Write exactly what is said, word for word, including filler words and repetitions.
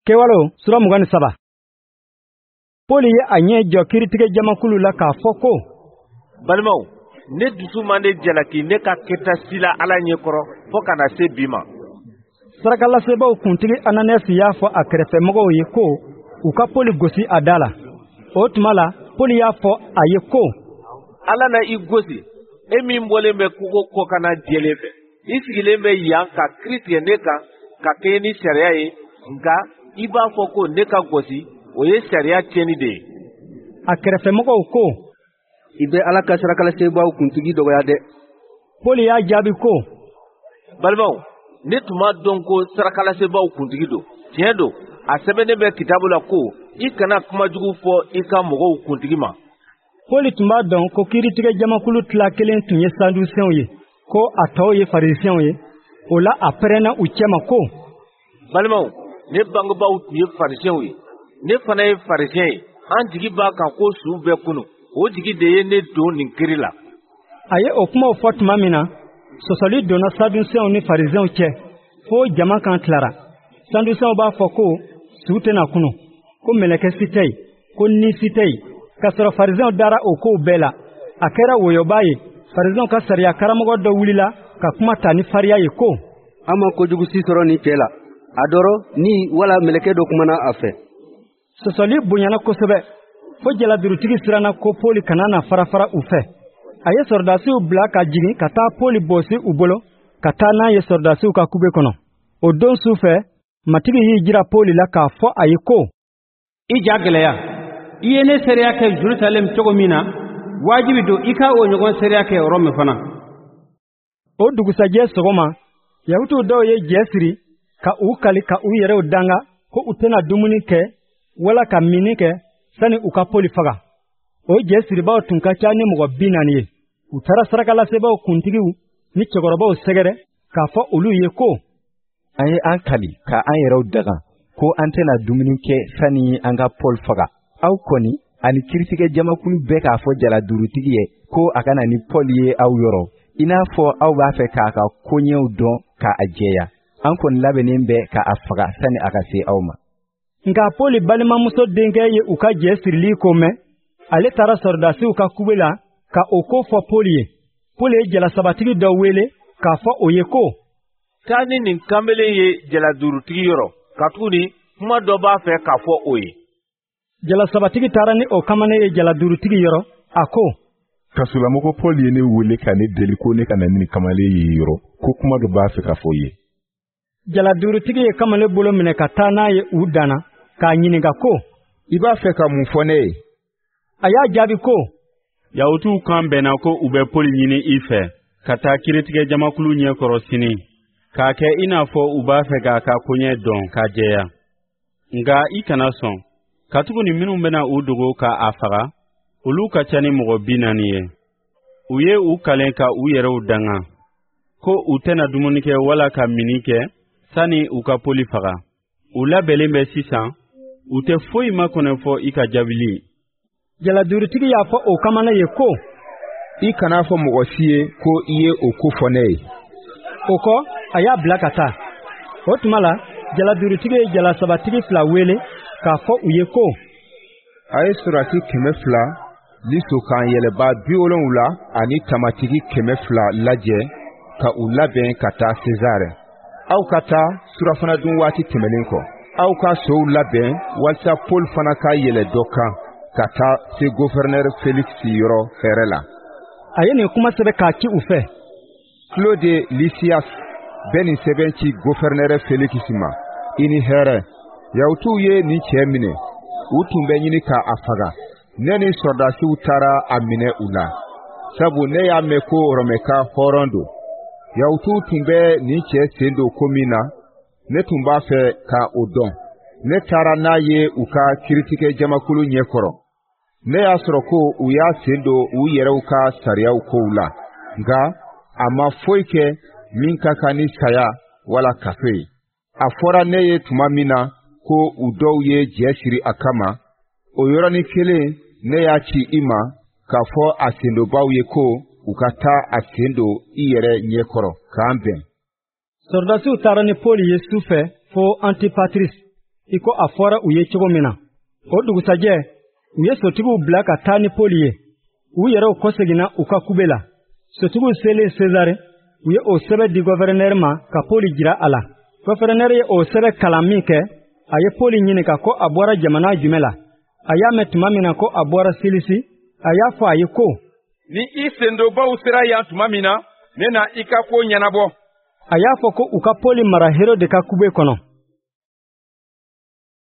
Kewalo sura mugan saba. Poli ye a ɲɛ jɔ kiritigɛ jamakulu la k'a fɔ ko, balimaw, ne dusu man de jalaki ne ka kɛta sila Ala ɲɛkɔrɔ fo ka na se bi ma. Sarakalasebaaw kuntigi Ananiyasi y'a fɔ a kɛrɛfɛmɔgɔw ye ko u ka Poli gosi a da la. O tuma la, Poli y'a fɔ a ye ko, Ala na i gosi, e min bɔlen bɛ kogo kɔkana jɛlen fɛ, i sigilen bɛ yan ka kiri tigɛ ne kan ka kɛɲɛ ni sariya ye, nka i b'a fɔ ko ne ka gosi, o ye sariya tiɲɛni de ye. A kɛrɛfɛmɔgɔw ko, i bɛ Ala ka sarakalasebaaw kuntigi dɔgɔya dɛ. Poli y'a jaabi ko, balimaw, ne tun ma dɔn ko sarakalasebaaw kuntigi don. Tiɲɛ don, a sɛbɛnnen bɛ kitabu la ko i kana kuma jugu fɔ i ka mɔgɔw kuntigi ma. Poli tun b'a dɔn ko kiiritigɛ jamakulu tila kelen tun ye Sadusɛnw ye, ko a tɔw ye Farisɛnw ye. O la a pɛrɛnna u cɛma ko, balimaw, ne bangebaaw tun ye Farisɛnw ye, ne fana ye Farisɛn ye. An jigi b'a kan ko su bɛɛ kunu, o jigi de ye ne don nin kiri la. A ye o kumaw fɔ tuma min na, sɔsɔli donna Sadusɛnw ni Farisɛnw cɛ, fo jama kan tilara. Sadusɛnw b'a fɔ ko su tɛna kunu, ko mɛlɛkɛ si tɛ yen, ko ni si tɛ yen. K'a sɔrɔ Farisɛnw dara o kow bɛɛ la. A kɛra woyoba ye. Farisɛnw ka sariya karamɔgɔ dɔ wulila ka kuma ta ni fariya ye ko, an ma kojugu si sɔrɔ ni cɛ la. A dɔrɔ ni wala mɛlɛkɛ dɔ kumana a fɛ. Sɔsɔli bonyana kosɛbɛ, fo jaladurutigi siranna ko Poli kana na fara fara u fɛ. A ye sɔrdasiw bila ka jigin ka taa Poli bɔsi u bolo, ka taa n'a ye sɔrdasiw ka kube kɔnɔ. O don su fɛ, matigi y'i jira Poli la k'a fɔ a ye ko, i ja gɛlɛya, i ye ne sariya kɛ Jerusalem cogo min na, wajibi don i ka o ɲɔgɔn sariya kɛ Rome fana. O dugusajɛ sɔgɔma, Yahudiw dɔw ye jɛ siri ka u kali ka u yɛrɛw danga ko u tɛna dumuni kɛ wala ka mini kɛ sani u ka Poli faga. O jɛ siribaw tun ka ca ni mɔgɔ bi naani ye. U taara sarakalasebaaw kuntigiw ni cɛkɔrɔbaw sɛgɛrɛ k'a fɔ olu ye ko, an ye an kali ka an yɛrɛw daga ko an tɛna dumuni kɛ sani an ka Pɔl faga. Aw kɔni ani kiritigɛ jamakulu bɛɛ k'a fɔ jaladurutigi ye ko a kana ni Pɔl ye aw yɔrɔ, i n'a fɔ aw b'a fɛ k'a ka koɲɛw dɔn k'a jɛya. An kɔni labɛnnen bɛ k'a faga sani a ka se aw ma. Nka Poli balimamuso denkɛ ye u ka jɛ sirili ko mɛn. Ale taara sɔrdasiw ka kube la ka o ko fɔ Poli ye. Poli ye jalasabatigi dɔ wele k'a fɔ o ye ko, taa ni nin kanbelen ye jaladurutigi yɔrɔ, ka tuguni kuma dɔ b'a fɛ k'a fɔ o ye. Jalasabatigi taara ni o kamalen ye jaladurutigi yɔrɔ, a ko, kasulamɔgɔ Poli ye ne wele ka ne deli ko ne ka na ni kamalen ye yɔrɔ, ko kuma dɔ b'a fɛ k'a fɔ ye. Jaladurutigi ye kamalen bolo minɛ ka taa n'a ye u danna, k'a ɲininka ko, i b'a fɛ ka mun fɔ ne ye? A y'a jaabi ko, Yahudiw kan bɛnna ko u bɛ Poli ɲini i fɛ ka taa kiritigɛ jamakulu ɲɛkɔrɔ sini, k'a kɛ i n'a fɔ u b'a fɛ k'a ka koɲɛ dɔn k'a jɛya. Nka i kana sɔn, katuguni minnu bɛna u dogo k'a faga, olu ka ca ni mɔgɔ bi naani ye. U ye u kalen ka u yɛrɛw danga, ko u tɛna dumuni kɛ wala ka mini kɛ sani u ka Poli faga. U labɛnlen bɛ sisan, u tɛ foyi makɔnɔ fɔ i ka jaabili. Jaladurutigi y'a fɔ o kamalen ye ko, i kana fɔ mɔgɔ si ye ko i ye o ko fɔ ne ye. O kɔ, a y'a bila ka taa. O tuma la, jaladurutigi ye jalasabatigi fila wele k'a fɔ u ye ko, a ye surasi kɛmɛ fila, liso kan yɛlɛba bi wolonwula ani tamatigi kɛmɛ fila lajɛ ka u labɛn ka taa Sezare. Aw ka taa surafana dun waati tɛmɛnen kɔ. Aw ka sow labɛn walasa Pɔl fana ka yɛlɛ dɔ kan ka taa se gofɛrɛnɛr Feliksi yɔrɔ hɛrɛ la. A ye nin kuma sɛbɛn k'a ci u fɛ. Claude Lisias bɛ nin sɛbɛn ci gofɛrɛnɛr Feliksi ma. I ni hɛrɛ. Yahudiw ye nin cɛ minɛ. U tun bɛ ɲini ka a faga. Ne ni sɔrdasiw taara a minɛ u la. Sabu ne y'a mɛn ko Rɔmɛka hɔrɔn don. Yahudiw tun bɛ nin cɛ sen don ko min na, ne tun b'a fɛ ka o dɔn. Ne taara n'a ye u ka kiritigɛ jamakulu ɲɛkɔrɔ. Ne y'a sɔrɔ ko u y'a sen don u yɛrɛw ka sariyaw kow la. Nka a ma foyi kɛ min ka kan ni saya wala kaso ye. A fɔra ne ye tuma min na ko u dɔw ye jɛ siri a kama, o yɔrɔnin kelen ne y'a ci i ma k'a fɔ a sendonbaw ye ko u ka taa a sen don i yɛrɛ ɲɛkɔrɔ k'an bɛn. Sɔrdasiw taara ni Poli ye su fɛ fo Antipatris. i ko a fɔra u ye cogo min na. O dugusajɛ u ye sotigiw bila ka taa ni Pɔli ye. U yɛrɛw kɔseginna u ka kube la. Sotigiw selen Sezare, u ye o sɛbɛ di gɔvɛrɛnɛri ma ka Pɔli jira a la. Gɔvɛrɛnɛri ye o sɛbɛ kalan min kɛ, a ye Pɔli ɲininka ko a bɔra jamana jumɛn la. A y'a mɛn tuma min na ko a bɔra Silisi, a y'a fɔ a ye ko, ni i sendobaw sera yan tuma min na, ne na i ka ko ɲɛnabɔ. A y'a fɔ ko u ka Pɔli mara Herode ka kube kɔnɔ.